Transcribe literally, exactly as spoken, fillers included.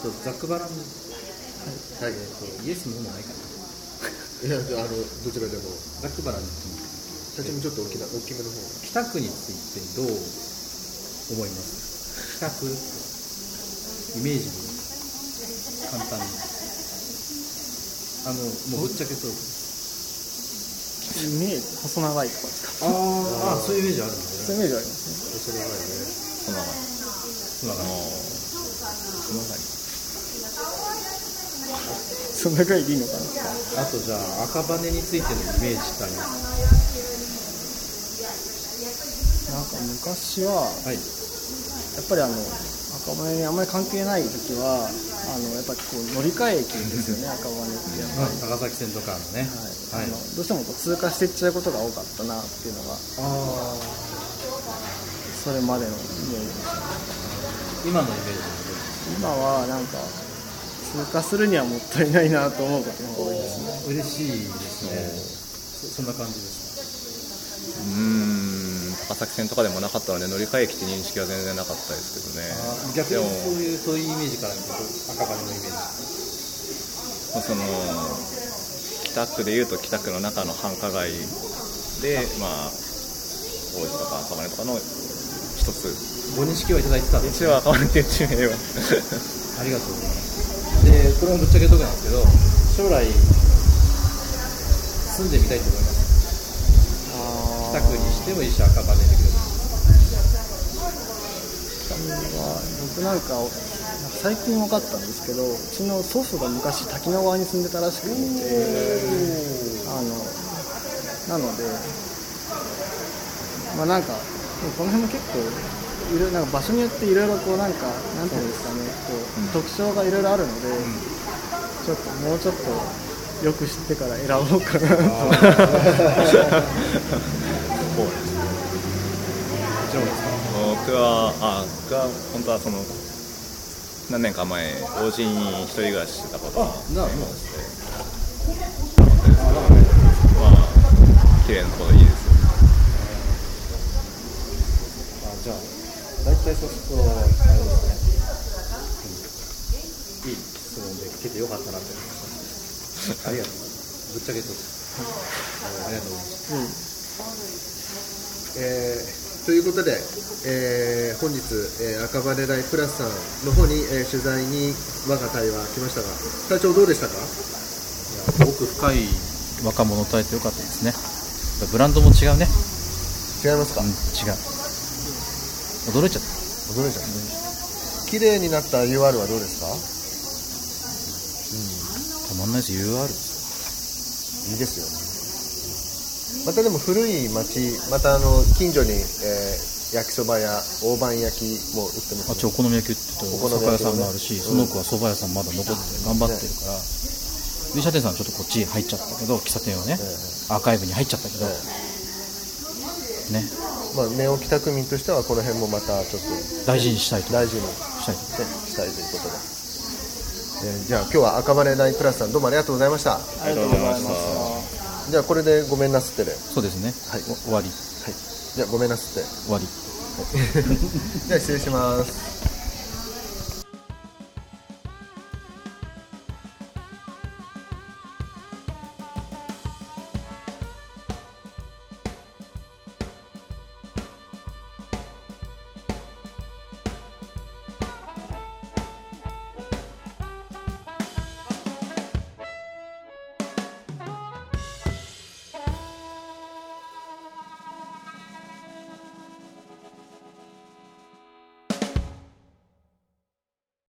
とザックバラン、はい、 はい、 えー、とイエスノーもないかな。 いや、あのどちらでも。 ザックバランに写真もちょっと大きな、大きめの方が。 北区についてどう思います？北区イメージで簡単に、あのもうぶっちゃけとイメージ細長いとかですか？ ああ、そういうイメージあるんですね。 そういうイメージありますね。 細長いね。 そのつながりつながりそんなぐらいでいいのかな。 あとじゃあ赤羽についてのイメージってあります？ なんか昔は、 はい、 やっぱりあの赤羽にあんまり関係ない時はあのやっぱりこう乗り換え駅ですよね赤羽ってやっぱり、 高崎線とかのね、 はい、あのどうしてもこう通過していっちゃうことが多かったなっていうのが、 あそれまでのイメージですね。 今のイメージ今はなんか通過するにはもったいないなと思うことが多いですね。 嬉しいですね。 そ, そんな感じですか？ うーん、高崎線とかでもなかったので乗り換え駅って認識は全然なかったですけどね。 あ、逆にそういう遠いイメージから見ると赤羽のイメージ、 その北区でいうと北区の中の繁華街で、まあ王子とか赤羽とかの一つご認識はいただいてたんです、 一応赤羽っていう地名はありがとうございます。でこれもぶっちゃけとこなんですけど、将来住んでみたいと思います。北区にしてもいいし赤羽できる。 僕なんか最近分かったんですけど、うちの祖父が昔滝野川に住んでたらしくて、あのなので、まあなんかこの辺も結構いろいろなんか場所によっていろいろこうなんかなんていうんですかね、こう、うん、特徴がいろいろあるので、うん、ちょっともうちょっとよく知ってから選ぼうかなと。 僕はあ僕は本当はその何年か前王子に一人暮らししてたことがありまして、まあ綺麗なところいいですよ。 あ、じゃあ大体そうするとあれですね、うん、いい質問で聞けてよかったなと思いました。ありがとうございます。ぶっちゃけとありがとうございます。 えーということで、えー、本日、えー、赤羽台プラスさんの方に、えー、取材に我が隊は来ましたが、隊長どうでしたか？ いや、奥深い若者隊とよかったですね。ブランドも違うね。 違いますか？ うん、違う。驚いちゃった。 驚いちゃった。綺麗になった ユーアール はどうですか？ うん、たまんないです。 ユーアールいいですよね。またでも古い町、またあの近所に、えー、焼きそばや大判焼きも売ってます、ね、 あっちお好み焼きって言うとお酒屋さんもあるし、その奥は蕎麦屋さんまだ残って頑張ってるから、電車店さんちょっとこっち入っちゃったけど、喫茶店はね、アーカイブに入っちゃったけど、ね、 まあ、ネオ北区民としてはこの辺もまたちょっと大事にしたいと大事にしたいと、 ね、したいということで、えー、じゃあ今日は赤羽台プラスさんどうもありがとうございました。 ありがとうございました。 じゃあこれでごめんなすってで。 そうですね、はい、終わり、はい、 じゃあごめんなすって終わりじゃあ失礼します。